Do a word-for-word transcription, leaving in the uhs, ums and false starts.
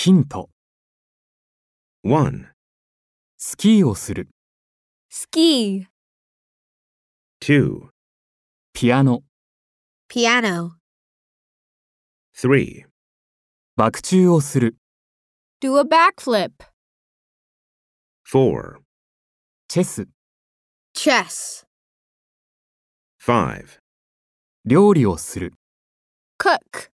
ヒント。 one, スキーをする。 ski, two, ピアノ。 piano, three, 爆中をする。 do a backflip, four, チェス。 chess, five. 料理をする。 cook.